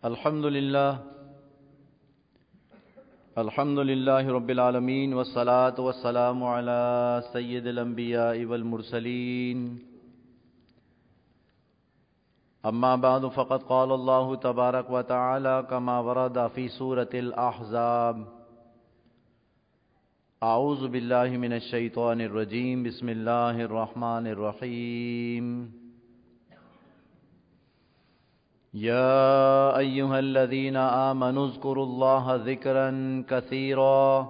الحمد للہ رب العالمین والصلاة والسلام علی سید الانبیاء والمرسلین اما بعد فقد قال اللہ تبارک و تعالی کما ورد فی سورة الاحزاب اعوذ باللہ من الشیطان الرجیم بسم اللہ الرحمن الرحیم يا أيها الذين آمنوا اذكروا الله ذكرا كثيرا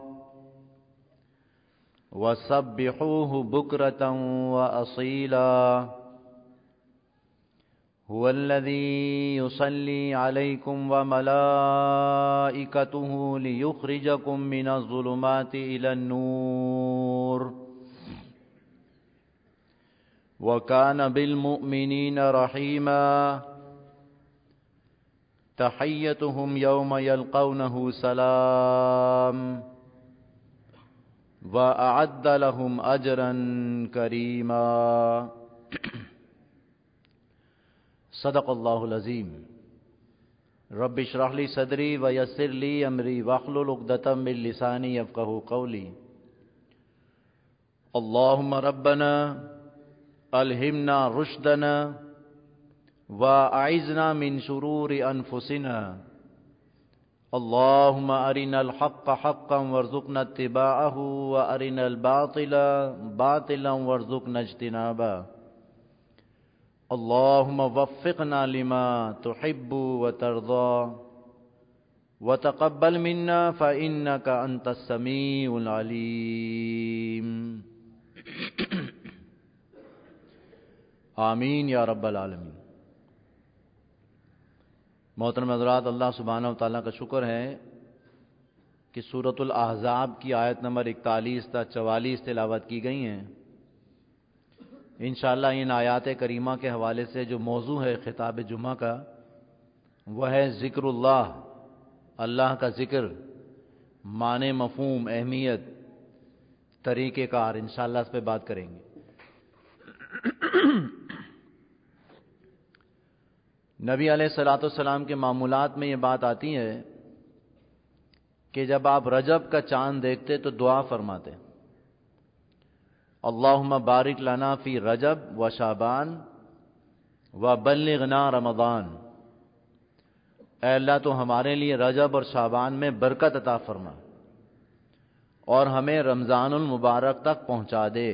وسبحوه بكرة وأصيلا هو الذي يصلي عليكم وملائكته ليخرجكم من الظلمات إلى النور وكان بالمؤمنين رحيما تحيتهم يوم يلقونه سلام وأعد لهم أجرا كريما صدق الله العظيم رب اشرح لي صدري ويسر لي أمري واحلل عقدة من لساني يفقهوا قولي اللهم ربنا ألهمنا رشدنا وأعذنا من شرور أنفسنا اللهم أرنا الحق حقا وارزقنا اتباعه وأرنا الباطل باطلا وارزقنا اجتنابه اللهم وفقنا لما تحب وترضى وتقبل منا فإنك أنت السميع العليم آمین یا رب العالمین۔ محترم حضرات، اللہ سبحانہ و تعالیٰ کا شکر ہے کہ سورۃ الاحزاب کی آیت نمبر 41 تا 44 تلاوت کی گئی ہیں۔ انشاءاللہ ان آیات کریمہ کے حوالے سے جو موضوع ہے خطاب جمعہ کا وہ ہے ذکر اللہ، اللہ کا ذکر، معنی، مفہوم، اہمیت، طریقہ کار، انشاءاللہ اس پہ بات کریں گے۔ نبی علیہ الصلوۃ والسلام کے معمولات میں یہ بات آتی ہے کہ جب آپ رجب کا چاند دیکھتے تو دعا فرماتے، اللہم بارک لنا فی رجب و شعبان و بلغنا رمضان، اے اللہ تو ہمارے لیے رجب اور شعبان میں برکت عطا فرما اور ہمیں رمضان المبارک تک پہنچا دے۔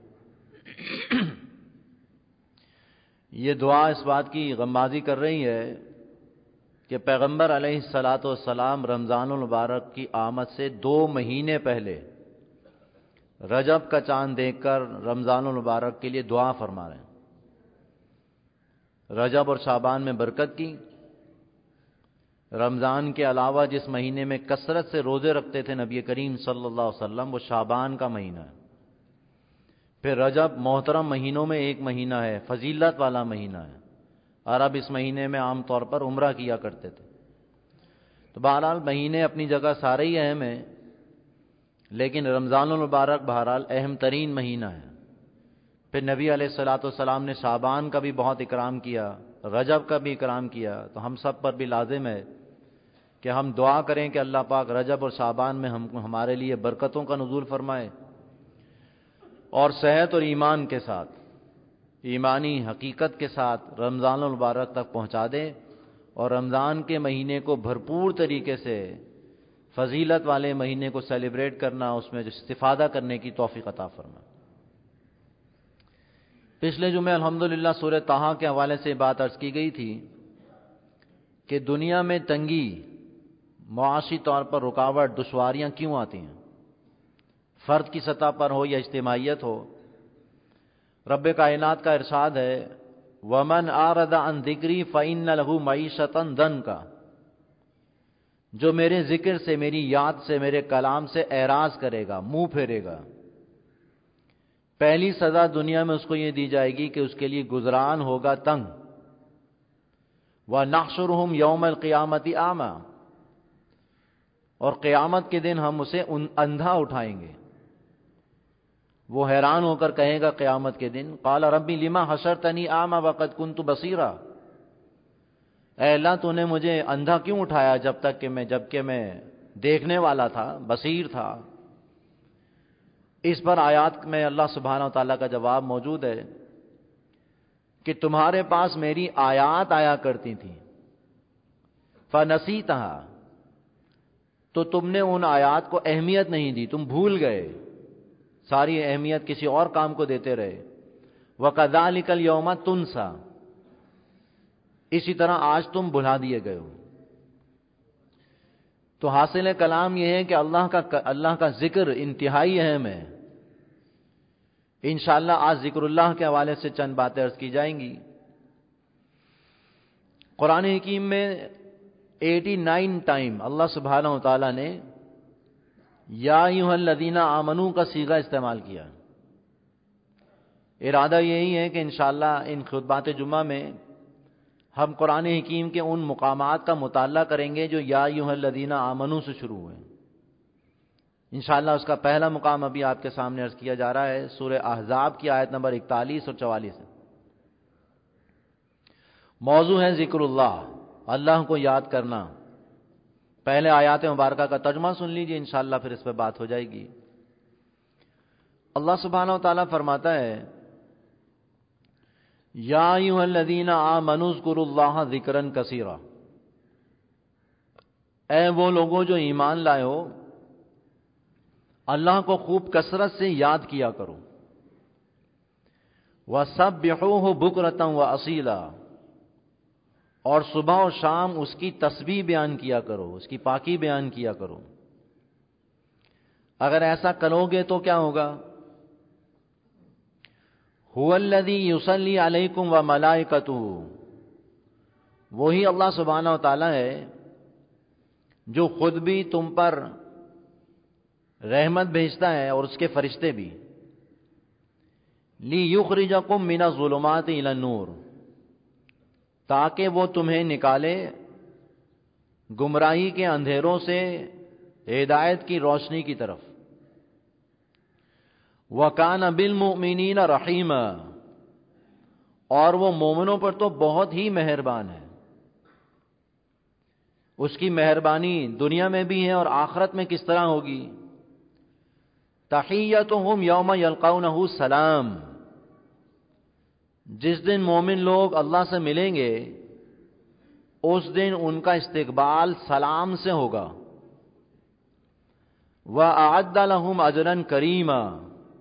یہ دعا اس بات کی غمازی کر رہی ہے کہ پیغمبر علیہ الصلاۃ والسلام رمضان المبارک کی آمد سے 2 مہینے پہلے رجب کا چاند دیکھ کر رمضان المبارک کے لیے دعا فرما رہے ہیں۔ رجب اور شعبان میں برکت کی، رمضان کے علاوہ جس مہینے میں کثرت سے روزے رکھتے تھے نبی کریم صلی اللہ علیہ وسلم، وہ شعبان کا مہینہ ہے۔ پھر رجب محترم مہینوں میں ایک مہینہ ہے، فضیلت والا مہینہ ہے۔ عرب اس مہینے میں عام طور پر عمرہ کیا کرتے تھے۔ تو بہرحال مہینے اپنی جگہ سارے ہی اہم ہیں، لیکن رمضان المبارک بہرحال اہم ترین مہینہ ہے۔ پھر نبی علیہ الصلوۃ والسلام نے شعبان کا بھی بہت اکرام کیا، رجب کا بھی اکرام کیا، تو ہم سب پر بھی لازم ہے کہ ہم دعا کریں کہ اللہ پاک رجب اور شعبان میں ہمارے لیے برکتوں کا نزول فرمائے اور صحت اور ایمان کے ساتھ، ایمانی حقیقت کے ساتھ رمضان المبارک تک پہنچا دے اور رمضان کے مہینے کو بھرپور طریقے سے، فضیلت والے مہینے کو سیلیبریٹ کرنا، اس میں جو استفادہ کرنے کی توفیق عطا فرما۔ پچھلے جمعے الحمدللہ سورہ طٰہٰ کے حوالے سے بات عرض کی گئی تھی کہ دنیا میں تنگی، معاشی طور پر رکاوٹ، دشواریاں کیوں آتی ہیں، فرد کی سطح پر ہو یا اجتماعیت ہو۔ رب کائنات کا ارشاد ہے وَمَنْ أَعْرَضَ عَنْ ذِكْرِي فَإِنَّ لَهُ مَعِيشَةً ضَنْكَ، جو میرے ذکر سے، میری یاد سے، میرے کلام سے اعراض کرے گا، منہ پھیرے گا، پہلی سزا دنیا میں اس کو یہ دی جائے گی کہ اس کے لیے گزران ہوگا تنگ۔ وَنَحْشُرُهُمْ يَوْمَ الْقِيَامَةِ أَعْمَى، اور قیامت کے دن ہم اسے اندھا اٹھائیں گے۔ وہ حیران ہو کر کہے گا قیامت کے دن قال ربی لما حشرتنی اعمی وقد کنت بصیرا، اے اللہ تو نے مجھے اندھا کیوں اٹھایا جبکہ میں دیکھنے والا تھا، بصیر تھا؟ اس پر آیات میں اللہ سبحانہ و تعالیٰ کا جواب موجود ہے کہ تمہارے پاس میری آیات آیا کرتی تھیں، فنسیتہا، تو تم نے ان آیات کو اہمیت نہیں دی، تم بھول گئے، ساری اہمیت کسی اور کام کو دیتے رہے۔ وَكَذَلِكَ الْيَوْمَ تُنْسَى، اسی طرح آج تم بھلا دیے گئے ہو۔ تو حاصل کلام یہ ہے کہ اللہ کا ذکر انتہائی اہم ہے۔ انشاءاللہ آج ذکر اللہ کے حوالے سے چند باتیں عرض کی جائیں گی۔ قرآن حکیم میں 89 ٹائم اللہ سبحانہ و تعالیٰ نے یا ایھا الذین آمنو کا صیغہ استعمال کیا۔ ارادہ یہی ہے کہ انشاءاللہ ان خطبات جمعہ میں ہم قرآن حکیم کے ان مقامات کا مطالعہ کریں گے جو یا ایھا الذین آمنو سے شروع ہوئے ہیں۔ انشاءاللہ اس کا پہلا مقام ابھی آپ کے سامنے عرض کیا جا رہا ہے، سورہ احزاب کی آیت نمبر 41 اور 44 ہے۔ موضوع ہے ذکر اللہ، اللہ کو یاد کرنا۔ پہلے آیات مبارکہ کا ترجمہ سن لیجئے، انشاءاللہ پھر اس پہ بات ہو جائے گی۔ اللہ سبحانہ و تعالیٰ فرماتا ہے یا ایھا الذین آمنوا اذکروا اللہ ذکرا کثیرا، اے وہ لوگوں جو ایمان لائے ہو، اللہ کو خوب کثرت سے یاد کیا کرو۔ وَسَبِّحُوهُ بُكْرَةً وَأَصِيلًا، اور صبح و شام اس کی تسبیح بیان کیا کرو، اس کی پاکی بیان کیا کرو۔ اگر ایسا کرو گے تو کیا ہوگا؟ هُوَ الَّذِي يُصَلِّي عَلَيْكُمْ وَمَلَائِكَتُهُ، وہی اللہ سبحانہ و تعالیٰ ہے جو خود بھی تم پر رحمت بھیجتا ہے اور اس کے فرشتے بھی۔ لِيُخْرِجَكُم مِّنَ الظُّلُمَاتِ إِلَى النُّورِ، تاکہ وہ تمہیں نکالے گمراہی کے اندھیروں سے ہدایت کی روشنی کی طرف۔ وَكَانَ بِالْمُؤْمِنِينَ رَحِيمًا، اور وہ مومنوں پر تو بہت ہی مہربان ہے۔ اس کی مہربانی دنیا میں بھی ہے اور آخرت میں کس طرح ہوگی؟ تحیتہم یوم یلقونہ سلام، جس دن مومن لوگ اللہ سے ملیں گے اس دن ان کا استقبال سلام سے ہوگا۔ وَأَعَدَّ لَهُمْ أَجْرًا كَرِيمًا،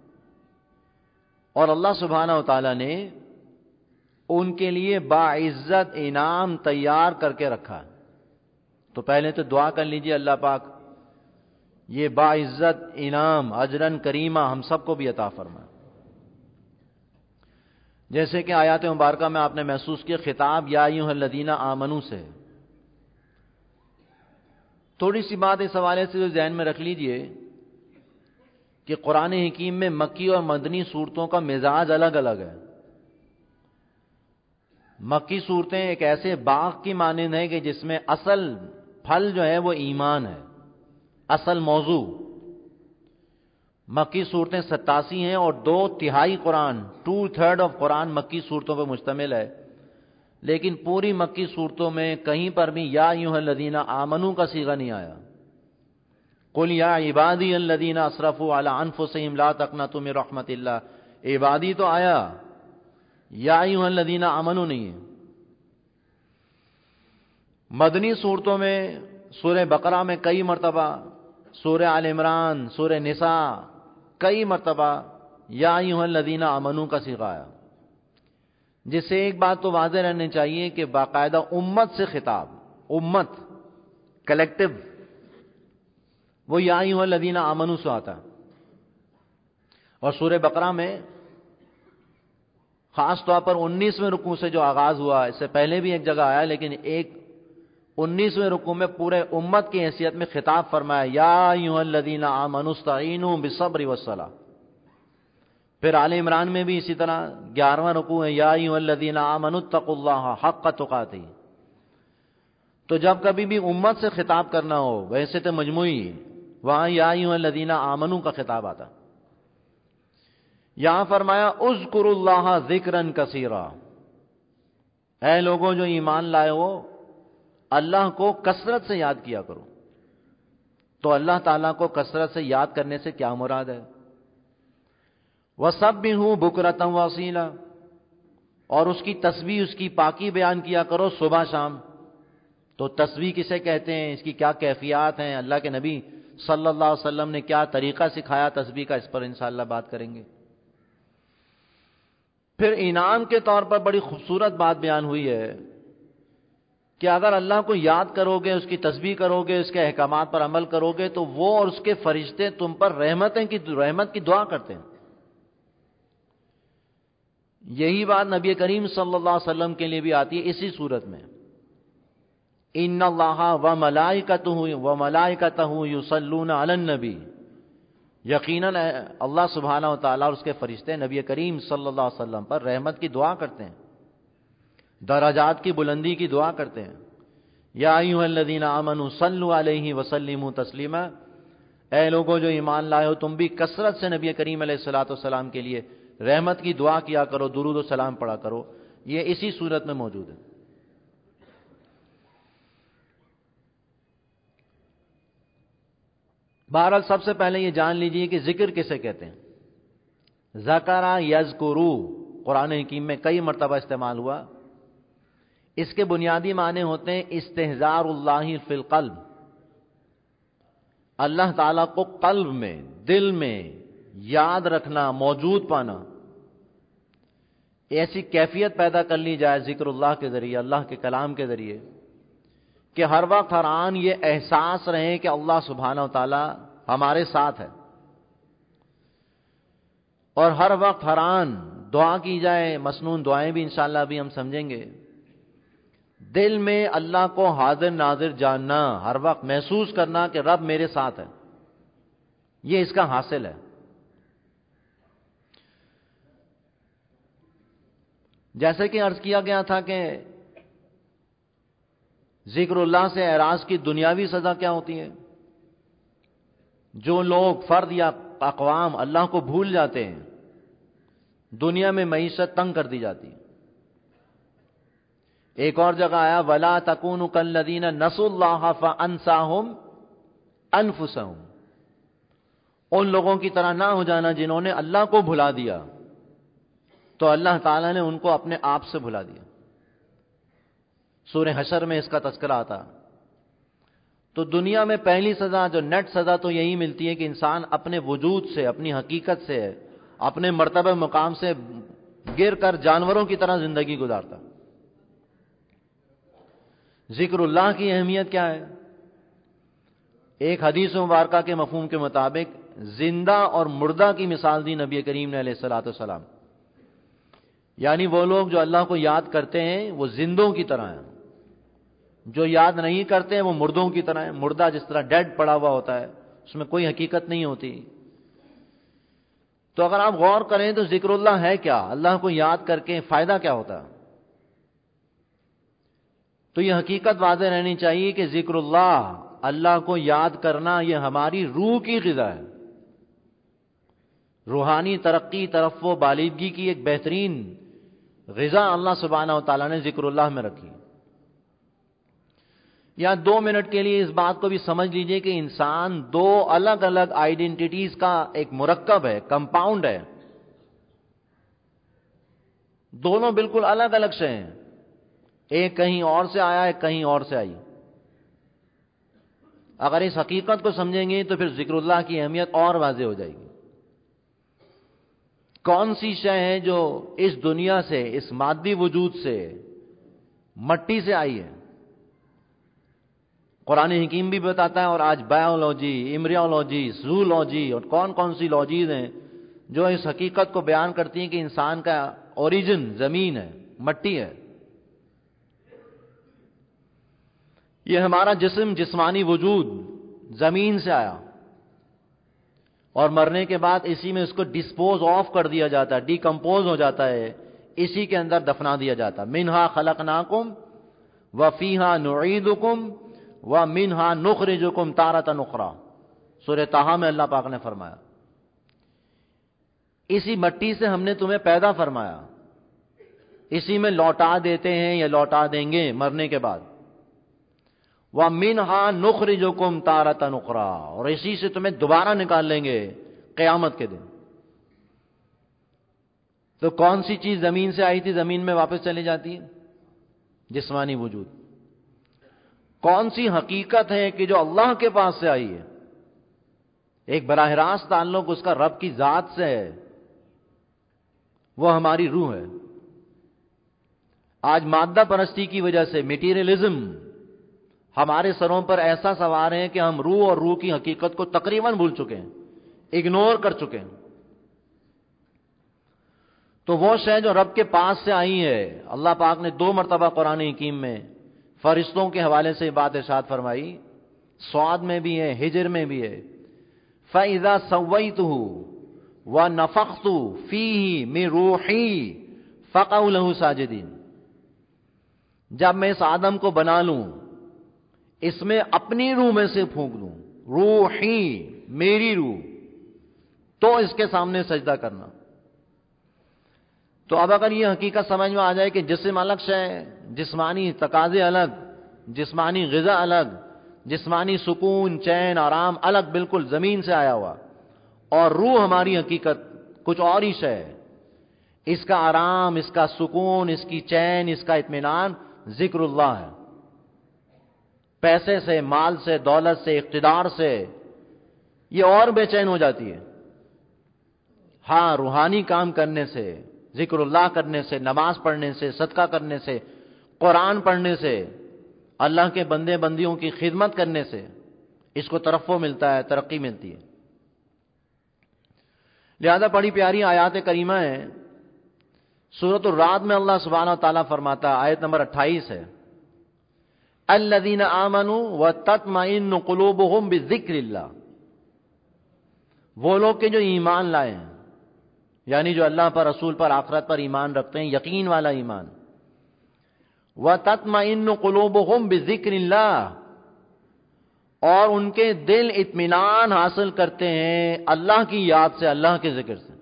اور اللہ سبحانہ و تعالیٰ نے ان کے لیے باعزت انعام تیار کر کے رکھا۔ تو پہلے تو دعا کر لیجئے اللہ پاک یہ باعزت انعام اجرن کریمہ ہم سب کو بھی عطا فرمائے۔ جیسے کہ آیات مبارکہ میں آپ نے محسوس کیا خطاب یا ایھا الذین آمنو سے۔ تھوڑی سی بات اس حوالے سے ذہن میں رکھ لیجئے کہ قرآن حکیم میں مکی اور مدنی صورتوں کا مزاج الگ الگ ہے۔ مکی صورتیں ایک ایسے باغ کی مانند ہیں کہ جس میں اصل پھل جو ہے وہ ایمان ہے، اصل موضوع۔ مکی صورتیں 87 ہیں اور 2/3 قرآن 2/3 آف قرآن مکی صورتوں پر مشتمل ہے، لیکن پوری مکی صورتوں میں کہیں پر بھی یا ایھا الذین آمنو کا صیغہ نہیں آیا۔ قل یا عبادی الذین اسرفوا علی انفسہم لا تقنطوا من رحمت اللہ، عبادی تو آیا، یا ایھا الذین آمنو نہیں ہے۔ مدنی صورتوں میں سورہ بقرہ میں کئی مرتبہ، سورہ آل عمران، سورہ نساء کئی مرتبہ یا ایھا الذین آمنو کا صیغہ آیا، جس سے ایک بات تو واضح رہنی چاہیے کہ باقاعدہ امت سے خطاب، امت کلیکٹو، وہ یا ایھا الذین آمنو سے آتا۔ اور سورہ بقرہ میں خاص طور پر 19ویں رکوع سے جو آغاز ہوا، اس سے پہلے بھی ایک جگہ آیا لیکن 19ویں رکوع میں پورے امت کی حیثیت میں خطاب فرمایا یا ایھا الذین آمنوا استعینوا بالصبر والصلاۃ۔ پھر آل عمران میں بھی اسی طرح 11واں رکوع ہے یا ایھا الذین آمنوا اتقوا اللہ حق تقاتہ۔ تو جب کبھی بھی امت سے خطاب کرنا ہو، ویسے تو مجموعی، وہاں یا ایھا الذین آمنوا کا خطاب آتا۔ یہاں فرمایا اذکروا اللہ ذکرا کثیرا، اے لوگوں جو ایمان لائے ہو اللہ کو کثرت سے یاد کیا کرو. تو اللہ تعالیٰ کو کثرت سے یاد کرنے سے کیا مراد ہے؟ وَسَبِّحُوا بُكْرَةً وَأَصِيلًا، اور اس کی تسبیح، اس کی پاکی بیان کیا کرو صبح شام. تو تسبیح کسے کہتے ہیں، اس کی کیا کیفیات ہیں، اللہ کے نبی صلی اللہ علیہ وسلم نے کیا طریقہ سکھایا تسبیح کا، اس پر انشاءاللہ بات کریں گے. پھر انعام کے طور پر بڑی خوبصورت بات بیان ہوئی ہے کہ اگر اللہ کو یاد کرو گے، اس کی تسبیح کرو گے، اس کے احکامات پر عمل کرو گے، تو وہ اور اس کے فرشتے تم پر رحمت کی دعا کرتے ہیں. یہی بات نبی کریم صلی اللہ علیہ وسلم کے لیے بھی آتی ہے اسی صورت میں. ان اللہ وملائکتہ یصلون علی النبی، یقیناً اللہ سبحانہ و تعالیٰ اور اس کے فرشتے نبی کریم صلی اللہ علیہ وسلم پر رحمت کی دعا کرتے ہیں، درجات کی بلندی کی دعا کرتے ہیں. یا ایھا الذین آمنوا صلوا علیہ وسلموا تسلیما، اے لوگوں جو ایمان لائے ہو تم بھی کثرت سے نبی کریم علیہ الصلوۃ والسلام کے لیے رحمت کی دعا کیا کرو، درود و سلام پڑھا کرو. یہ اسی صورت میں موجود ہے. بہرحال سب سے پہلے یہ جان لیجئے کہ ذکر کسے کہتے ہیں. ذکر یذکرو قرآن حکیم میں کئی مرتبہ استعمال ہوا. اس کے بنیادی معنی ہوتے ہیں استحضار اللہ فی القلب، اللہ تعالیٰ کو قلب میں، دل میں یاد رکھنا، موجود پانا. ایسی کیفیت پیدا کر لی جائے ذکر اللہ کے ذریعے، اللہ کے کلام کے ذریعے، کہ ہر وقت ہر آن یہ احساس رہے کہ اللہ سبحانہ و تعالی ہمارے ساتھ ہے. اور ہر وقت ہر آن دعا کی جائے، مسنون دعائیں بھی انشاءاللہ ابھی ہم سمجھیں گے. دل میں اللہ کو حاضر ناظر جاننا، ہر وقت محسوس کرنا کہ رب میرے ساتھ ہے، یہ اس کا حاصل ہے. جیسے کہ عرض کیا گیا تھا کہ ذکر اللہ سے اعراض کی دنیاوی سزا کیا ہوتی ہے. جو لوگ، فرد یا اقوام اللہ کو بھول جاتے ہیں، دنیا میں معیشت تنگ کر دی جاتی ہے. ایک اور جگہ آیا وَلَا تَكُونُوا كَالَّذِينَ نَسُوا اللَّهَ فَأَنسَاهُمْ أَنفُسَهُمْ، ان لوگوں کی طرح نہ ہو جانا جنہوں نے اللہ کو بھلا دیا تو اللہ تعالیٰ نے ان کو اپنے آپ سے بھلا دیا. سورہ حشر میں اس کا تذکرہ آتا. تو دنیا میں پہلی سزا، جو نیٹ سزا، تو یہی ملتی ہے کہ انسان اپنے وجود سے، اپنی حقیقت سے، اپنے مرتبہ مقام سے گر کر جانوروں کی طرح زندگی گزارتا. ذکر اللہ کی اہمیت کیا ہے؟ ایک حدیث مبارکہ کے مفہوم کے مطابق زندہ اور مردہ کی مثال دی نبی کریم نے علیہ الصلوۃ والسلام. یعنی وہ لوگ جو اللہ کو یاد کرتے ہیں وہ زندوں کی طرح ہیں، جو یاد نہیں کرتے ہیں وہ مردوں کی طرح ہیں. مردہ جس طرح ڈیڈ پڑا ہوا ہوتا ہے، اس میں کوئی حقیقت نہیں ہوتی. تو اگر آپ غور کریں تو ذکر اللہ ہے کیا؟ اللہ کو یاد کر کے فائدہ کیا ہوتا ہے؟ تو یہ حقیقت واضح رہنی چاہیے کہ ذکر اللہ کو یاد کرنا، یہ ہماری روح کی غذا ہے. روحانی ترقی، ترفع، بالغگی کی ایک بہترین غذا اللہ سبحانہ و تعالیٰ نے ذکر اللہ میں رکھی. یا 2 منٹ کے لیے اس بات کو بھی سمجھ لیجئے کہ انسان 2 الگ الگ آئیڈینٹیٹیز کا ایک مرکب ہے، کمپاؤنڈ ہے. دونوں بالکل الگ الگ سے ہیں. ایک کہیں اور سے آیا ہے، کہیں اور سے آئی. اگر اس حقیقت کو سمجھیں گے تو پھر ذکر اللہ کی اہمیت اور واضح ہو جائے گی. کون سی شے ہے جو اس دنیا سے، اس مادی وجود سے، مٹی سے آئی ہے؟ قرآن حکیم بھی بتاتا ہے، اور آج بایولوجی، ایمبریولوجی، زولوجی اور کون سی لوجیز ہیں جو اس حقیقت کو بیان کرتی ہیں کہ انسان کا اوریجن زمین ہے، مٹی ہے. یہ ہمارا جسم، جسمانی وجود زمین سے آیا، اور مرنے کے بعد اسی میں اس کو ڈسپوز آف کر دیا جاتا ہے، ڈیکمپوز ہو جاتا ہے، اسی کے اندر دفنا دیا جاتا. منہا خلقناکم وفیہا نعیدکم ومنہا نخرجکم تارۃ اخری، سورہ طٰہٰ میں اللہ پاک نے فرمایا اسی مٹی سے ہم نے تمہیں پیدا فرمایا، اسی میں لوٹا دیتے ہیں یا لوٹا دیں گے مرنے کے بعد. وَمِنْهَا نُخْرِجُكُمْ تَارَةً أُخْرَىٰ، اور اسی سے تمہیں دوبارہ نکال لیں گے قیامت کے دن۔ تو کون سی چیز زمین سے آئی تھی زمین میں واپس چلی جاتی ہے؟ جسمانی وجود۔ کون سی حقیقت ہے کہ جو اللہ کے پاس سے آئی ہے؟ ایک براہ راست تعلق اس کا رب کی ذات سے ہے، وہ ہماری روح ہے۔ آج مادہ پرستی کی وجہ سے میٹیریلزم ہمارے سروں پر ایسا سوار ہے کہ ہم روح اور روح کی حقیقت کو تقریباً بھول چکے ہیں، اگنور کر چکے ہیں۔ تو وہ شے جو رب کے پاس سے آئی ہے، اللہ پاک نے 2 مرتبہ قرآن حکیم میں فرشتوں کے حوالے سے بات ارشاد فرمائی، صاد میں بھی ہے، ہجر میں بھی ہے، فَإِذَا سَوَّيْتُهُ وَنَفَخْتُ فِيهِ مِن رُوحِي فَقَعُوا لَهُ سَاجِدِينَ، جب میں اس آدم کو بنا لوں، اس میں اپنی روح میں سے پھونک دوں، روحی میری روح، تو اس کے سامنے سجدہ کرنا۔ تو اب اگر یہ حقیقت سمجھ میں آ جائے کہ جسم الگ شے، جسمانی تقاضے الگ، جسمانی غذا الگ، جسمانی سکون چین آرام الگ، بالکل زمین سے آیا ہوا، اور روح ہماری حقیقت کچھ اور ہی شے ہے، اس کا آرام، اس کا سکون، اس کی چین، اس کا اطمینان ذکر اللہ ہے۔ پیسے سے، مال سے، دولت سے، اقتدار سے یہ اور بے چین ہو جاتی ہے۔ ہاں، روحانی کام کرنے سے، ذکر اللہ کرنے سے، نماز پڑھنے سے، صدقہ کرنے سے، قرآن پڑھنے سے، اللہ کے بندے بندیوں کی خدمت کرنے سے اس کو ترفع ملتا ہے، ترقی ملتی ہے۔ لہذا بڑی پیاری آیات کریمہ ہے۔ سورۃ الرعد میں اللہ سبحانہ و تعالیٰ فرماتا ہے، آیت نمبر 28 ہے، الذین آمنوا وتطمئن قلوبهم بذکر اللہ، وہ لوگ کہ جو ایمان لائے ہیں، یعنی جو اللہ پر، رسول پر، آخرت پر ایمان رکھتے ہیں، یقین والا ایمان۔ وَتَطْمَئِنُّ قُلُوبُهُمْ بِذِكْرِ اللَّهِ، اور ان کے دل اطمینان حاصل کرتے ہیں اللہ کی یاد سے، اللہ کے ذکر سے۔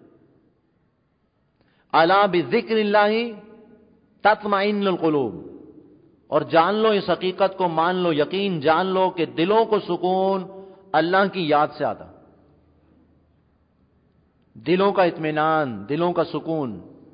الا بذکر اللہ تطمئن القلوب، اور جان لو اس حقیقت کو، مان لو، یقین جان لو کہ دلوں کو سکون اللہ کی یاد سے آتا، دلوں کا اطمینان، دلوں کا سکون۔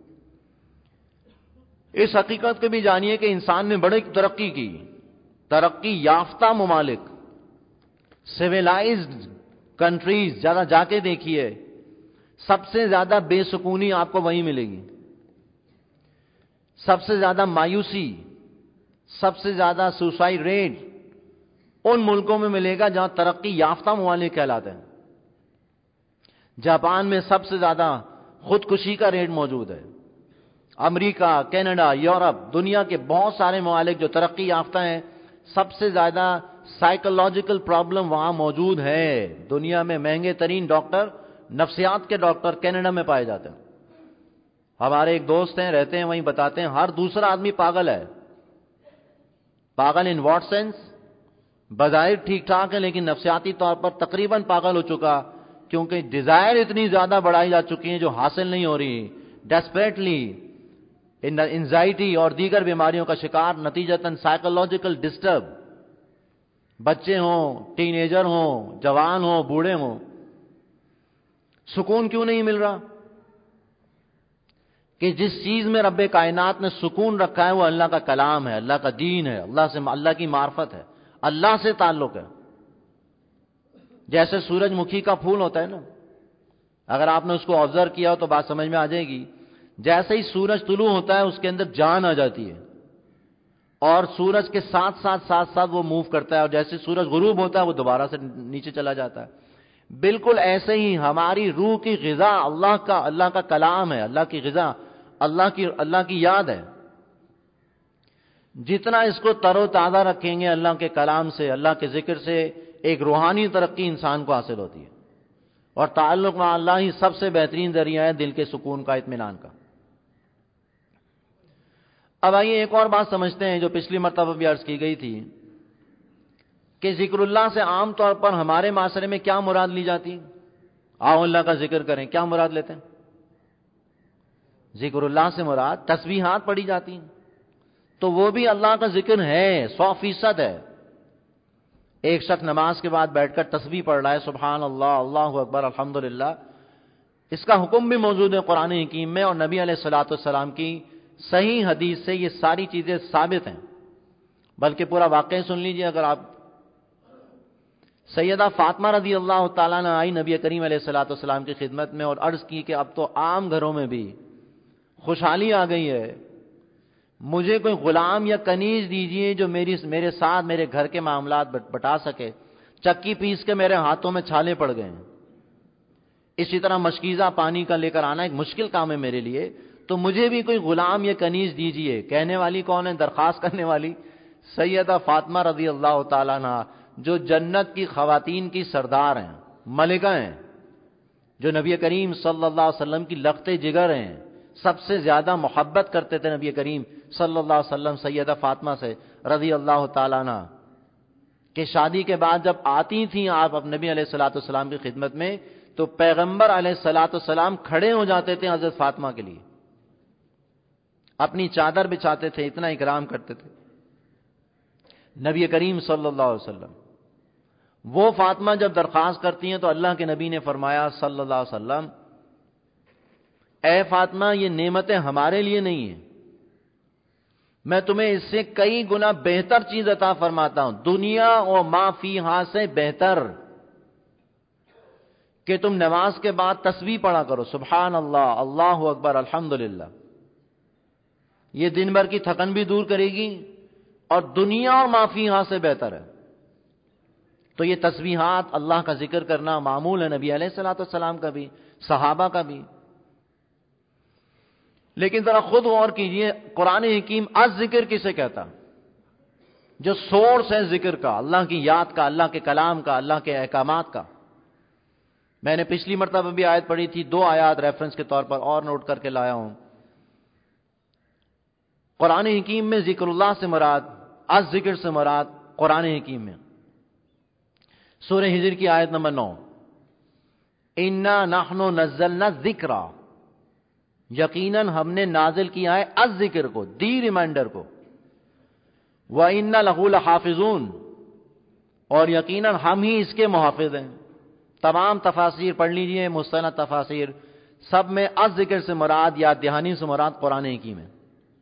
اس حقیقت کو بھی جانیے کہ انسان نے بڑی ترقی کی، ترقی یافتہ ممالک، سویلائزڈ کنٹریز ذرا جا کے دیکھیے، سب سے زیادہ بے سکونی آپ کو وہیں ملے گی، سب سے زیادہ مایوسی، سب سے زیادہ سوسائڈ ریٹ ان ملکوں میں ملے گا جہاں ترقی یافتہ ممالک کہلاتے ہیں۔ جاپان میں سب سے زیادہ خودکشی کا ریٹ موجود ہے۔ امریکہ، کینیڈا، یورپ، دنیا کے بہت سارے ممالک جو ترقی یافتہ ہیں، سب سے زیادہ سائیکولوجیکل پرابلم وہاں موجود ہے۔ دنیا میں مہنگے ترین ڈاکٹر، نفسیات کے ڈاکٹر کینیڈا میں پائے جاتے ہیں۔ ہمارے ایک دوست ہیں، رہتے ہیں وہیں، بتاتے ہیں ہر دوسرا آدمی پاگل ہے۔ پاگل ان واٹ سینس؟ بظاہر ٹھیک ٹھاک ہے لیکن نفسیاتی طور پر تقریباً پاگل ہو چکا، کیونکہ ڈیزائر اتنی زیادہ بڑھائی جا چکی ہیں جو حاصل نہیں ہو رہی، ڈیسپریٹلی انزائٹی اور دیگر بیماریوں کا شکار، نتیجتاً سائیکولوجیکل ڈسٹرب، بچے ہوں، ٹین ایجر ہوں، جوان ہوں، بوڑھے ہوں۔ سکون کیوں نہیں مل رہا؟ کہ جس چیز میں رب کائنات نے سکون رکھا ہے وہ اللہ کا کلام ہے، اللہ کا دین ہے، اللہ کی معرفت ہے، اللہ سے تعلق ہے۔ جیسے سورج مکھی کا پھول ہوتا ہے نا، اگر آپ نے اس کو آبزرو کیا ہو تو بات سمجھ میں آ جائے گی۔ جیسے ہی سورج طلوع ہوتا ہے اس کے اندر جان آ جاتی ہے، اور سورج کے ساتھ ساتھ وہ موو کرتا ہے، اور جیسے سورج غروب ہوتا ہے وہ دوبارہ سے نیچے چلا جاتا ہے۔ بالکل ایسے ہی ہماری روح کی غذا اللہ کا کلام ہے، اللہ کی غذا اللہ کی یاد ہے۔ جتنا اس کو تر و تازہ رکھیں گے اللہ کے کلام سے، اللہ کے ذکر سے، ایک روحانی ترقی انسان کو حاصل ہوتی ہے، اور تعلق مع اللہ ہی سب سے بہترین ذریعہ ہے دل کے سکون کا، اطمینان کا۔ اب آئیے ایک اور بات سمجھتے ہیں جو پچھلی مرتبہ بھی عرض کی گئی تھی، کہ ذکر اللہ سے عام طور پر ہمارے معاشرے میں کیا مراد لی جاتی؟ آؤ اللہ کا ذکر کریں، کیا مراد لیتے ہیں؟ ذکر اللہ سے مراد تسبیحات پڑھی جاتی ہیں، تو وہ بھی اللہ کا ذکر ہے، 100% ہے، ایک شخص نماز کے بعد بیٹھ کر تسبیح پڑھ رہا ہے، سبحان اللہ، اللہ اکبر، الحمدللہ، اس کا حکم بھی موجود ہے قرآن حکیم میں، اور نبی علیہ الصلوۃ والسلام کی صحیح حدیث سے یہ ساری چیزیں ثابت ہیں۔ بلکہ پورا واقعہ سن لیجئے اگر آپ۔ سیدہ فاطمہ رضی اللہ تعالیٰ عنہ آئی نبی کریم علیہ الصلوۃ والسلام کی خدمت میں اور عرض کی کہ اب تو عام گھروں میں بھی خوشحالی آ گئی ہے، مجھے کوئی غلام یا کنیز دیجئے جو میرے ساتھ میرے گھر کے معاملات بٹا سکے، چکی پیس کے میرے ہاتھوں میں چھالے پڑ گئے ہیں، اسی طرح مشکیزہ پانی کا لے کر آنا ایک مشکل کام ہے میرے لیے، تو مجھے بھی کوئی غلام یا کنیز دیجئے۔ کہنے والی کون ہے؟ درخواست کرنے والی سیدہ فاطمہ رضی اللہ تعالیٰ عنہ، جو جنت کی خواتین کی سردار ہیں، ملکہ ہیں، جو نبی کریم صلی اللہ علیہ وسلم کی لخت جگر ہیں، سب سے زیادہ محبت کرتے تھے نبی کریم صلی اللہ علیہ وسلم سیدہ فاطمہ سے رضی اللہ تعالیٰ عنہ، کہ شادی کے بعد جب آتی تھیں آپ اب نبی علیہ الصلوۃ والسلام کی خدمت میں، تو پیغمبر علیہ الصلوۃ والسلام کھڑے ہو جاتے تھے حضرت فاطمہ کے لیے، اپنی چادر بچھاتے تھے، اتنا اکرام کرتے تھے نبی کریم صلی اللہ علیہ وسلم۔ وہ فاطمہ جب درخواست کرتی ہیں تو اللہ کے نبی نے فرمایا صلی اللہ علیہ وسلم، اے فاطمہ، یہ نعمتیں ہمارے لیے نہیں ہیں، میں تمہیں اس سے کئی گنا بہتر چیز عطا فرماتا ہوں، دنیا و ما فیہا سے بہتر، کہ تم نماز کے بعد تسبیح پڑھا کرو، سبحان اللہ، اللہ اکبر، الحمدللہ، یہ دن بھر کی تھکن بھی دور کرے گی اور دنیا اور ما فیہا سے بہتر ہے۔ تو یہ تسبیحات، اللہ کا ذکر کرنا معمول ہے نبی علیہ الصلوۃ والسلام کا بھی، صحابہ کا بھی۔ لیکن ذرا خود غور کیجئے، قرآن حکیم از ذکر کسے کہتا؟ جو سورس ہے ذکر کا، اللہ کی یاد کا، اللہ کے کلام کا، اللہ کے احکامات کا۔ میں نے پچھلی مرتبہ بھی آیت پڑھی تھی، 2 آیات ریفرنس کے طور پر اور نوٹ کر کے لایا ہوں۔ قرآن حکیم میں ذکر اللہ سے مراد، از ذکر سے مراد قرآن حکیم میں سورہ ہجر کی آیت نمبر 9، اِنَّا نَحْنُ نَزَّلْنَا الذِّکْرَ، یقیناً ہم نے نازل کیا ہے از ذکر کو، دی ریمائنڈر کو، وَإِنَّا لَهُ لَحَافِظُونَ، اور یقیناً ہم ہی اس کے محافظ ہیں۔ تمام تفاسیر پڑھ لیجئے، مستند تفاسیر، سب میں از ذکر سے مراد یا دہانی سے مراد قرآن حکیم ہے۔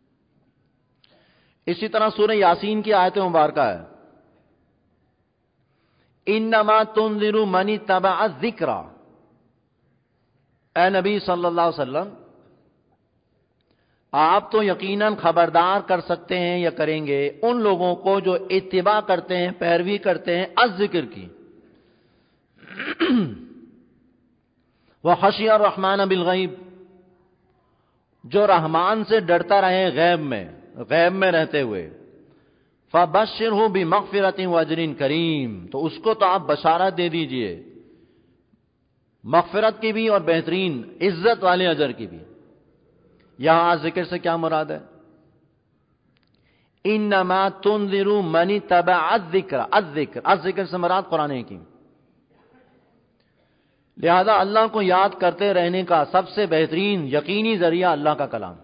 اسی طرح سورہ یاسین کی آیت مبارکہ ہے، انما تنذر من اتبع الذکر، اے نبی صلی اللہ علیہ وسلم، آپ تو یقیناً خبردار کر سکتے ہیں یا کریں گے ان لوگوں کو جو اتباع کرتے ہیں، پیروی کرتے ہیں از ذکر کی۔ وَخَشِیَ الرَّحْمَنَ بِالْغَیْبِ، جو رحمان سے ڈرتا رہے غیب میں رہتے ہوئے، فَبَشِّرْهُ بِمَغْفِرَةٍ وَأَجْرٍ كَرِيمٍ، تو اس کو تو آپ بشارت دے دیجئے مغفرت کی بھی اور بہترین عزت والے اجر کی بھی۔ یہاں ذکر سے کیا مراد ہے؟ انما تنذر من اتبع الذکر، الذکر سے مراد قرآن حکیم۔ لہذا اللہ کو یاد کرتے رہنے کا سب سے بہترین یقینی ذریعہ اللہ کا کلام۔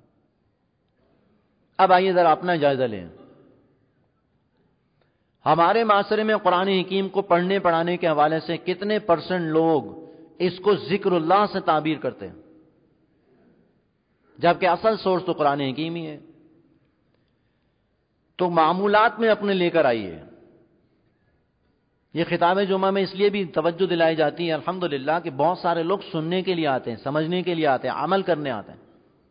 اب آئیے ذرا اپنا جائزہ لیں، ہمارے معاشرے میں قرآن حکیم کو پڑھنے پڑھانے کے حوالے سے کتنے % لوگ اس کو ذکر اللہ سے تعبیر کرتے ہیں، جبکہ اصل سورس تو قرآن حکیم ہی ہے۔ تو معمولات میں اپنے لے کر آئیے۔ یہ خطاب جمعہ میں اس لیے بھی توجہ دلائی جاتی ہے الحمدللہ کہ بہت سارے لوگ سننے کے لیے آتے ہیں، سمجھنے کے لیے آتے ہیں، عمل کرنے آتے ہیں۔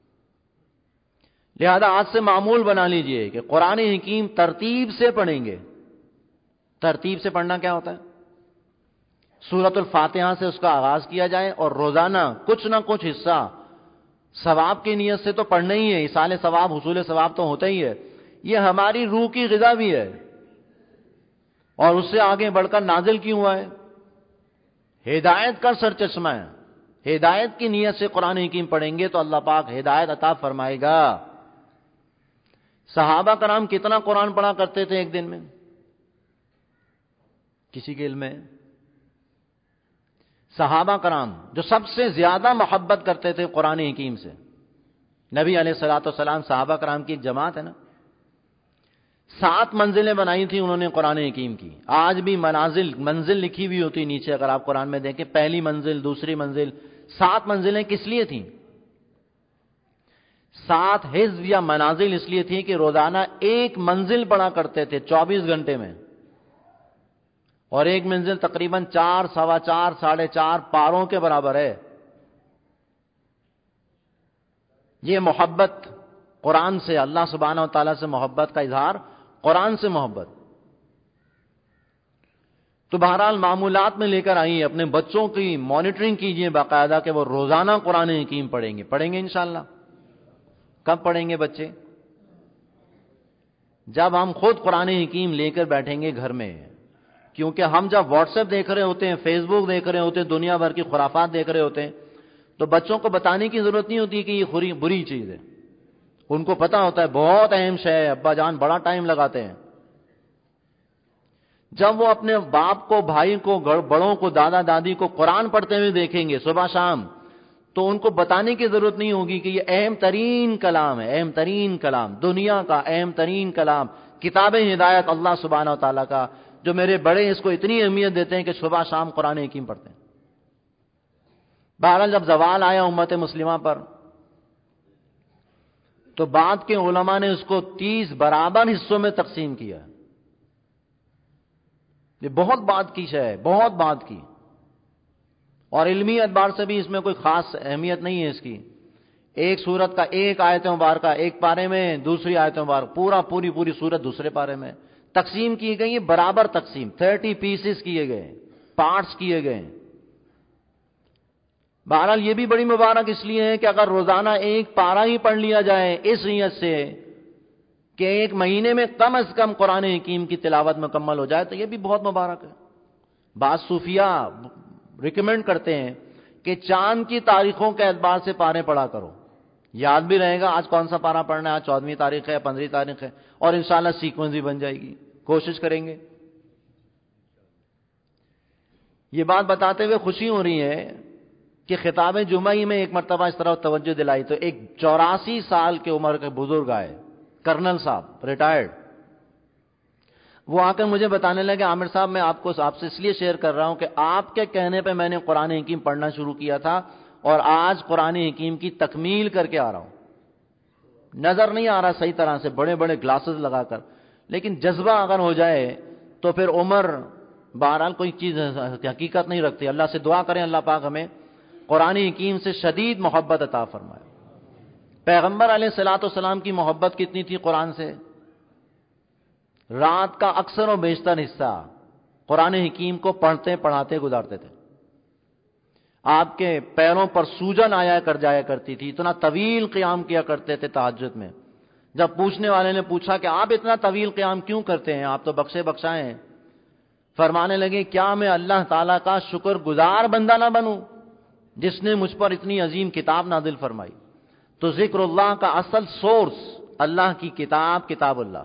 لہذا آج سے معمول بنا لیجئے کہ قرآن حکیم ترتیب سے پڑھیں گے۔ ترتیب سے پڑھنا کیا ہوتا ہے؟ سورۃ الفاتحہ سے اس کا آغاز کیا جائے اور روزانہ کچھ نہ کچھ حصہ ثواب کی نیت سے تو پڑھنا ہی ہے، ایصال ثواب، حصول ثواب تو ہوتا ہی ہے، یہ ہماری روح کی غذا بھی ہے، اور اس سے آگے بڑھ کر نازل کیوں ہوا ہے؟ ہدایت کا سر چشمہ ہے۔ ہدایت کی نیت سے قرآن حکیم پڑھیں گے تو اللہ پاک ہدایت عطا فرمائے گا۔ صحابہ کرام کتنا قرآن پڑھا کرتے تھے ایک دن میں؟ کسی کے علم میں؟ صحابہ کرام جو سب سے زیادہ محبت کرتے تھے قرآن حکیم سے، نبی علیہ الصلوۃ والسلام، صحابہ کرام کی ایک جماعت ہے نا، 7 منزلیں بنائی تھیں انہوں نے قرآن حکیم کی. آج بھی منزل لکھی ہوئی ہوتی نیچے اگر آپ قرآن میں دیکھیں, پہلی منزل, دوسری منزل. 7 منزلیں کس لیے تھیں؟ 7 حزب یا منازل اس لیے تھیں کہ روزانہ ایک منزل پڑھا کرتے تھے 24 گھنٹے میں, اور ایک منزل تقریباً 4, سوا 4, 4.5 پاروں کے برابر ہے. یہ محبت قرآن سے, اللہ سبحانہ و تعالیٰ سے محبت کا اظہار, قرآن سے محبت. تو بہرحال معمولات میں لے کر آئیے, اپنے بچوں کی مانیٹرنگ کیجئے باقاعدہ کہ وہ روزانہ قرآن حکیم پڑھیں گے انشاءاللہ. کب پڑھیں گے بچے؟ جب ہم خود قرآن حکیم لے کر بیٹھیں گے گھر میں. کیونکہ ہم جب واٹس ایپ دیکھ رہے ہوتے ہیں, فیس بک دیکھ رہے ہوتے ہیں, دنیا بھر کی خرافات دیکھ رہے ہوتے ہیں, تو بچوں کو بتانے کی ضرورت نہیں ہوتی کہ یہ بری چیز ہے. ان کو پتا ہوتا ہے بہت اہم شے ہے, ابا جان بڑا ٹائم لگاتے ہیں. جب وہ اپنے باپ کو, بھائی کو, بڑوں کو, دادا دادی کو قرآن پڑھتے ہوئے دیکھیں گے صبح شام, تو ان کو بتانے کی ضرورت نہیں ہوگی کہ یہ اہم ترین کلام ہے, اہم ترین کلام, دنیا کا اہم ترین کلام, کتاب ہدایت اللہ سبحانہ و تعالیٰ کا, جو میرے بڑے اس کو اتنی اہمیت دیتے ہیں کہ صبح شام قرآن حکیم پڑھتے ہیں. بہرحال جب زوال آیا امت مسلمہ پر, تو بعد کے علماء نے اس کو 30 برابر حصوں میں تقسیم کیا. یہ بہت بات کی شے ہے, بہت بات کی, اور علمی اعتبار سے بھی اس میں کوئی خاص اہمیت نہیں ہے اس کی. ایک سورت کا ایک آیت مبارکہ ایک پارے میں, دوسری آیت مبارکہ پوری سورت دوسرے پارے میں تقسیم کی گئی. برابر تقسیم, 30 پیسز کیے گئے, پارٹس کیے گئے. بہرحال یہ بھی بڑی مبارک اس لیے ہے کہ اگر روزانہ ایک پارہ ہی پڑھ لیا جائے اس نیت سے کہ ایک مہینے میں کم از کم قرآن حکیم کی تلاوت مکمل ہو جائے, تو یہ بھی بہت مبارک ہے. بعض صوفیہ ریکمینڈ کرتے ہیں کہ چاند کی تاریخوں کے اعتبار سے پارے پڑھا کرو, یاد بھی رہے گا آج کون سا پارہ پڑھنا ہے, آج 14ویں تاریخ ہے, 15ویں تاریخ ہے, اور انشاءاللہ سیکوینس بھی بن جائے گی. کوشش کریں گے. یہ بات بتاتے ہوئے خوشی ہو رہی ہے کہ خطاب جمعی میں ایک مرتبہ اس طرح توجہ دلائی تو ایک 84 سال کے عمر کے بزرگ آئے, کرنل صاحب, ریٹائرڈ. وہ آ کر مجھے بتانے لگے, عامر صاحب میں آپ سے اس لیے شیئر کر رہا ہوں کہ آپ کے کہنے پہ میں نے قرآن حکیم پڑھنا شروع کیا تھا, اور آج قرآن حکیم کی تکمیل کر کے آ رہا ہوں. نظر نہیں آ رہا صحیح طرح سے, بڑے بڑے گلاسز لگا کر, لیکن جذبہ اگر ہو جائے تو پھر عمر بہرحال کوئی چیز حقیقت نہیں رکھتی. اللہ سے دعا کریں اللہ پاک ہمیں قرآن حکیم سے شدید محبت عطا فرمائے. پیغمبر علیہ الصلوۃ والسلام کی محبت کتنی تھی قرآن سے, رات کا اکثر و بیشتر حصہ قرآن حکیم کو پڑھتے پڑھاتے گزارتے تھے. آپ کے پیروں پر سوجن آیا کر جایا کرتی تھی, اتنا طویل قیام کیا کرتے تھے تہجد میں. جب پوچھنے والے نے پوچھا کہ آپ اتنا طویل قیام کیوں کرتے ہیں, آپ تو بخشے بخشائے ہیں, فرمانے لگے کیا میں اللہ تعالیٰ کا شکر گزار بندہ نہ بنوں جس نے مجھ پر اتنی عظیم کتاب نازل فرمائی. تو ذکر اللہ کا اصل سورس اللہ کی کتاب, کتاب اللہ.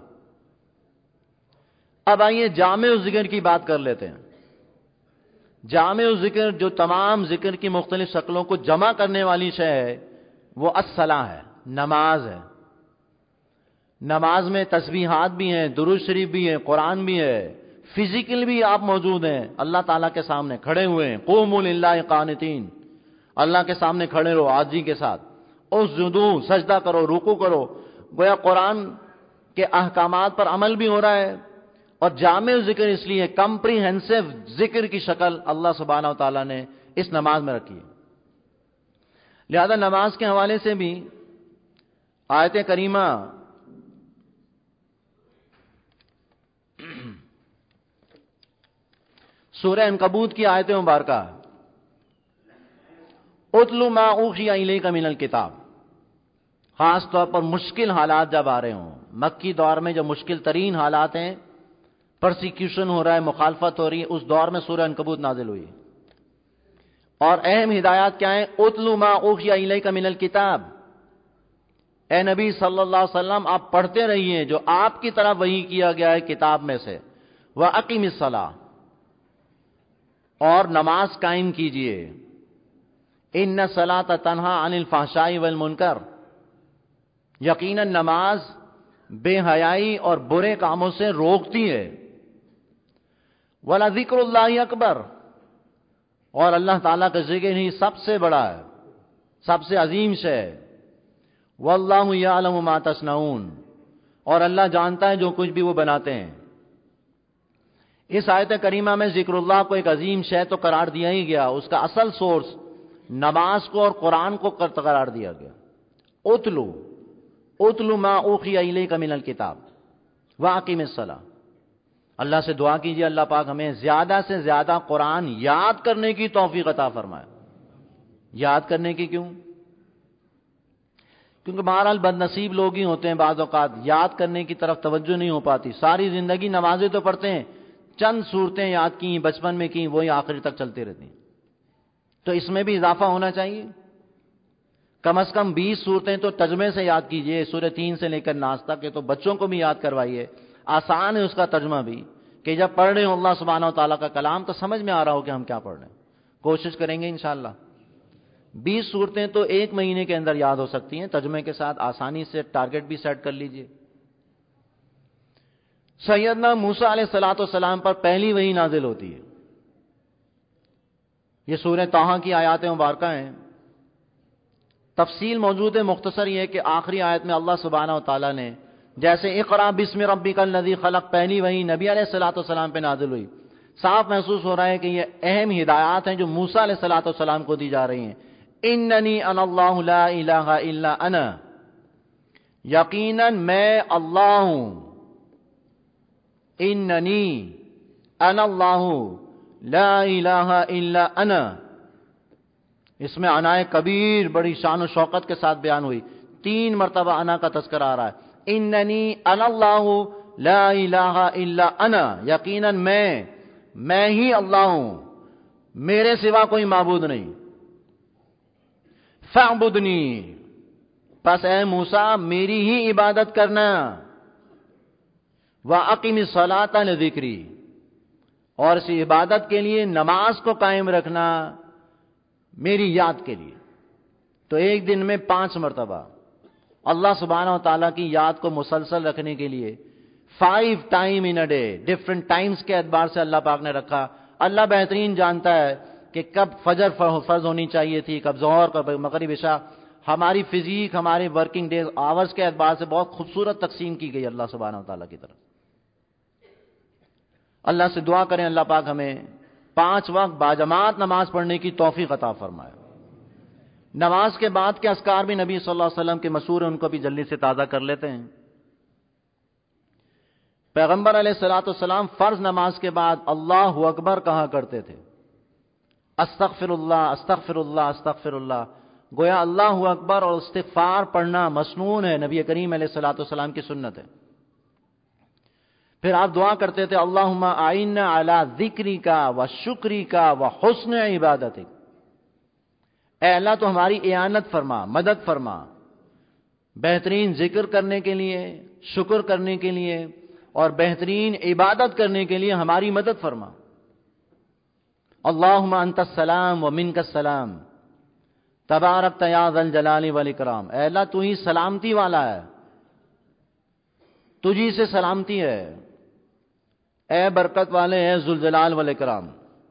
اب آئیے جامع ذکر کی بات کر لیتے ہیں. جامع ذکر جو تمام ذکر کی مختلف شکلوں کو جمع کرنے والی شے ہے وہ الصلاۃ ہے, نماز ہے. نماز میں تسبیحات بھی ہیں, درود شریف بھی ہے, قرآن بھی ہے, فزیکل بھی آپ موجود ہیں, اللہ تعالیٰ کے سامنے کھڑے ہوئے ہیں. قوموا للہ قانتین, اللہ کے سامنے کھڑے رہو عاجزی کے ساتھ. اسجدوا, سجدہ کرو, رکوع کرو. گویا قرآن کے احکامات پر عمل بھی ہو رہا ہے. اور جامع ذکر اس لیے کمپریہنسو ذکر کی شکل اللہ سبحانہ و تعالیٰ نے اس نماز میں رکھی ہے. لہذا نماز کے حوالے سے بھی آیت کریمہ سورہ عنکبوت کی آیت مبارکہ اتل ما اوحی الیک من الکتاب, خاص طور پر مشکل حالات جب آ رہے ہوں, مکی دور میں جو مشکل ترین حالات ہیں, پرسیکیوشن ہو رہا ہے, مخالفت ہو رہی ہے, اس دور میں سورہ عنکبوت نازل ہوئی. اور اہم ہدایات کیا ہیں؟ اتل ما اوحی الیک من الکتاب, اے نبی صلی اللہ علیہ وسلم آپ پڑھتے رہیے جو آپ کی طرف وحی کیا گیا ہے کتاب میں سے. وَأَقِمِ الصَّلَاةَ, اور نماز قائم کیجئے. ان الصلاۃ تنہا عن الفحشاء والمنکر, یقیناً نماز بے حیائی اور برے کاموں سے روکتی ہے۔ وَلَذِكْرُ اللَّهِ اکبر، اور اللہ تعالیٰ کا ذکر ہی سب سے بڑا ہے، سب سے عظیم شے ہے۔ وَاللَّهُ يَعْلَمُ مَا تَصْنَعُونَ، اور اللہ جانتا ہے جو کچھ بھی وہ بناتے ہیں۔ اس آیت کریمہ میں ذکر اللہ کو ایک عظیم شے تو قرار دیا ہی گیا، اس کا اصل سورس نماز کو اور قرآن کو قرار دیا گیا۔ اتلو ما اوحی الیک من الکتاب واقم الصلاۃ، اللہ سے دعا کیجیے اللہ پاک ہمیں زیادہ سے زیادہ قرآن یاد کرنے کی توفیق عطا فرمائے۔ یاد کرنے کی کیوں؟ کیونکہ بہرحال بد نصیب لوگ ہی ہوتے ہیں، بعض اوقات یاد کرنے کی طرف توجہ نہیں ہو پاتی، ساری زندگی نمازیں تو پڑھتے ہیں، چند صورتیں یاد کی بچپن میں کی وہی آخری تک چلتی رہتی ہیں۔ تو اس میں بھی اضافہ ہونا چاہیے، کم از کم 20 صورتیں تو ترجمے سے یاد کیجئے، سورہ 3 سے لے کر ناس تک، یہ تو بچوں کو بھی یاد کروائیے، آسان ہے اس کا ترجمہ بھی، کہ جب پڑھ رہے ہوں اللہ سبحانہ و تعالیٰ کا کلام تو سمجھ میں آ رہا ہو کہ ہم کیا پڑھ رہے ہیں۔ کوشش کریں گے انشاءاللہ۔ 20 صورتیں تو ایک مہینے کے اندر یاد ہو سکتی ہیں، ترجمے کے ساتھ آسانی سے ٹارگٹ بھی سیٹ کر لیجئے۔ سیدنا موسیٰ علیہ السلام پر پہلی وحی نازل ہوتی ہے، یہ سورہ طٰہٰ کی آیات مبارکہ ہیں۔ تفصیل موجود ہے، مختصر یہ کہ آخری آیت میں اللہ سبحانہ و تعالیٰ نے جیسے اقرأ بسم ربک الذی خلق پہلی وحی نبی علیہ السلام پہ نازل ہوئی، صاف محسوس ہو رہا ہے کہ یہ اہم ہدایات ہیں جو موسیٰ علیہ السلام کو دی جا رہی ہیں۔ اننی انا اللہ لا الہ الا انا، یقیناً میں اللہ ہوں، اننی انا اللہ لا الہ الا انا، اس میں انائے کبیر بڑی شان و شوقت کے ساتھ بیان ہوئی، 3 مرتبہ انا کا تذکرہ آ رہا ہے۔ اننی انا اللہ لا الہ الا انا، یقیناً میں ہی اللہ ہوں، میرے سوا کوئی معبود نہیں۔ فاعبدنی، پس اے موسیٰ میری ہی عبادت کرنا، وَأَقِمِ الصَّلَاةَ لِذِكْرِی، اور اس عبادت کے لیے نماز کو قائم رکھنا میری یاد کے لیے۔ تو ایک دن میں 5 مرتبہ اللہ سبحانہ و تعالیٰ کی یاد کو مسلسل رکھنے کے لیے 5 time in a day, different times کے اعتبار سے اللہ پاک نے رکھا۔ اللہ بہترین جانتا ہے کہ کب فجر فرض ہونی چاہیے تھی، کب ظہر، کب مغرب، عشاء۔ ہماری فزیک، ہمارے ورکنگ ڈیز آورز کے اعتبار سے بہت خوبصورت تقسیم کی گئی اللہ سبحانہ و تعالیٰ کی طرف۔ اللہ سے دعا کریں اللہ پاک ہمیں 5 وقت باجماعت نماز پڑھنے کی توفیق عطا فرمائے۔ نماز کے بعد کے اذکار بھی نبی صلی اللہ علیہ وسلم کے مشہور ہیں، ان کو بھی جلدی سے تازہ کر لیتے ہیں۔ پیغمبر علیہ السلام فرض نماز کے بعد اللہ اکبر کہا کرتے تھے، استغفر اللہ استغفر اللہ استغفر اللہ، گویا اللہ اکبر اور استغفار پڑھنا مسنون ہے، نبی کریم علیہ السلام کی سنت ہے۔ پھر آپ دعا کرتے تھے اللہم اعنا علی ذکرک و شکرک و حسن عبادتک، اے اللہ تو ہماری اعانت فرما، مدد فرما، بہترین ذکر کرنے کے لیے، شکر کرنے کے لیے اور بہترین عبادت کرنے کے لیے ہماری مدد فرما۔ اللہم انت السلام و منک السلام تبارکت یا ذا الجلال والاکرام، اے اللہ تو ہی سلامتی والا ہے، تجھی سے سلامتی ہے، اے برکت والے، اے ذوالجلال والاکرام۔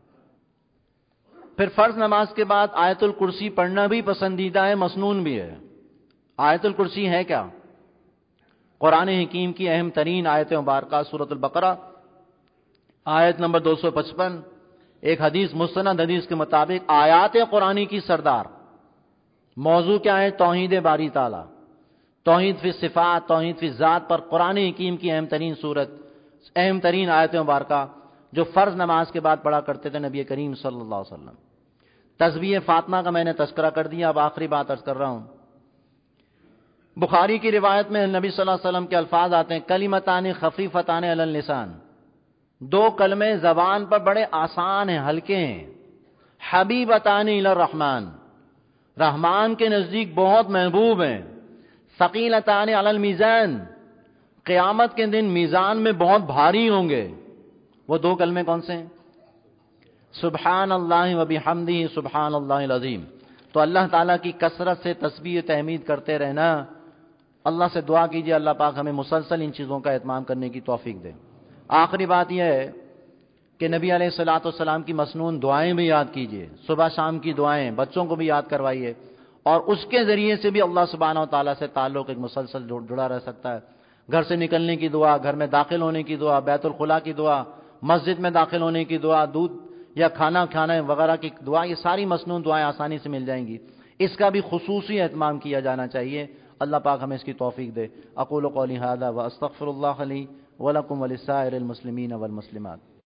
پھر فرض نماز کے بعد آیت الکرسی پڑھنا بھی پسندیدہ ہے، مسنون بھی ہے۔ آیت الکرسی ہے کیا؟ قرآن حکیم کی اہم ترین آیت مبارکہ سورۃ البقرہ آیت نمبر 255، ایک حدیث مستند حدیث کے مطابق آیات قرآنی کی سردار۔ موضوع کیا ہے؟ توحید باری تعالی، توحید فی صفات، توحید فی ذات پر قرآن حکیم کی اہم ترین صورت، اہم ترین آیت مبارکہ جو فرض نماز کے بعد پڑھا کرتے تھے نبی کریم صلی اللہ علیہ وسلم۔ تسبیح فاطمہ کا میں نے تذکرہ کر دیا، اب آخری بات عرض کر رہا ہوں۔ بخاری کی روایت میں نبی صلی اللہ علیہ وسلم کے الفاظ آتے ہیں کلمتان خفیفتان علی اللسان، 2 کلمے زبان پر بڑے آسان ہیں، ہلکے ہیں، حبیبتان الی الرحمن، رحمان کے نزدیک بہت محبوب ہیں، ثقیلتان علی المیزان، قیامت کے دن میزان میں بہت بھاری ہوں گے۔ وہ 2 کلمے کون سے ہیں؟ سبحان اللہ و بحمدہ سبحان اللہ العظیم۔ تو اللہ تعالیٰ کی کثرت سے تسبیح و تحمید کرتے رہنا اللہ سے دعا کیجیے اللہ پاک ہمیں مسلسل ان چیزوں کا اہتمام کرنے کی توفیق دے۔ آخری بات یہ ہے کہ نبی علیہ الصلوۃ والسلام کی مسنون دعائیں بھی یاد کیجیے، صبح شام کی دعائیں بچوں کو بھی یاد کروائیے، اور اس کے ذریعے سے بھی اللہ سبحانہ و تعالیٰ سے تعلق ایک مسلسل جڑا رہ سکتا ہے۔ گھر سے نکلنے کی دعا، گھر میں داخل ہونے کی دعا، بیت الخلاء کی دعا، مسجد میں داخل ہونے کی دعا، دودھ یا کھانا کھانے وغیرہ کی دعا، یہ ساری مسنون دعائیں آسانی سے مل جائیں گی۔ اس کا بھی خصوصی اہتمام کیا جانا چاہیے۔ اللہ پاک ہمیں اس کی توفیق دے۔ اقول قولی ھذا واستغفر اللہ لی ولکم ولسائر المسلمین والمسلمات۔